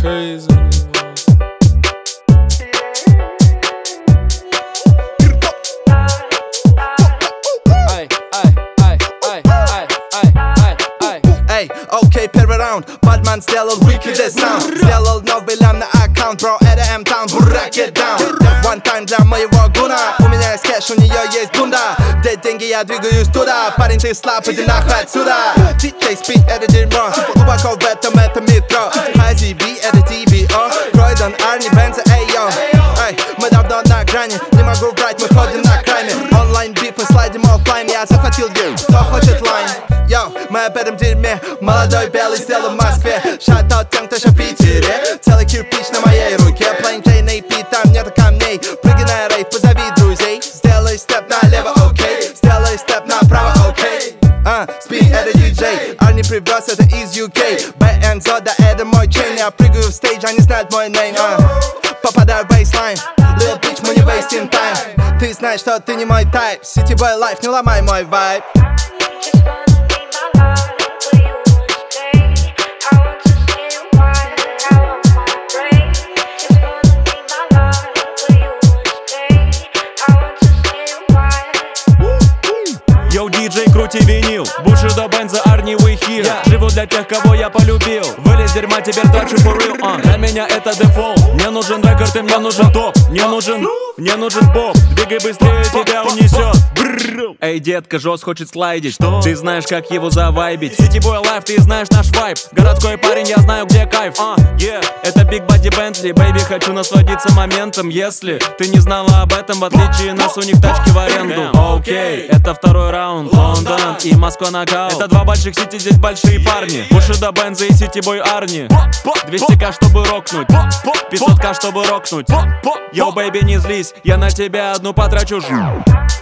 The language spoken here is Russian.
crazy anymore. Эй, окей, первый раунд. Бадман сделал wicked sound. Сделал новый лям на аккаунт, bro, это M-Town, бурак, get down. One time для моего гуна. У меня есть кэш, у нее есть бунда. Где деньги, я двигаюсь туда. Парень, ты слаб, иди нахуй отсюда. DJ Speed, это дерьмо. Глубоко в этом, это метро. IZB, это TBO. Кройдон, Арни, Бенза, эй, йо. Эй, мы давно на грани. Не могу врать, мы ходим на крайме. Онлайн бит, мы слайдим оффлайн. Я захватил гейм, кто хочет лайн. Йоу, мы об этом дерьме. Молодой белый сделал в Москве. Шат-аут тем, кто еще в Питере. Целый кирпич на моей руке. Plain Jane AP, там нету камней. Прыгай на рейв, позови друзей. Сделай степ налево, окей. Сделай степ направо, окей. Speed, это диджей. Арни привез это из UK. BNZO, да это мой чейн. Я прыгаю в стейдж, они знают мой нейм. Попадаю в бейслайн. Little bitch, мы не wasting time. Ты знаешь, что ты не мой тайп. City boy life, не ломай мой вайб. Йоу, диджей, крути винил. Бушидо, Бенза, Арни, we here. Живу для тех, кого я полюбил. Вылез дерьма, теперь трачу for real. Для меня это дефолт. Мне нужен рекорд и мне нужен топ. Мне нужен боб. Двигай быстрее, тебя унесет. Эй, детка, Жос хочет слайдить. Что? Ты знаешь, как его завайбить. City Boy Life, ты знаешь наш вайб. Городской парень, я знаю, где кайф. Это Big Body Bentley. Бэйби, хочу насладиться моментом. Если ты не знала об этом, в отличие нас, у них тачки в аренду. Окей, это второй раунд. Лондон и Москва нокаут. Это два больших сити, здесь большие парни. Бушидо, Бенза и City Boy Арни. 200к, чтобы рокнуть. 500к, чтобы рокнуть. Йоу, бэйби, не злись, я на тебя одну потрачу.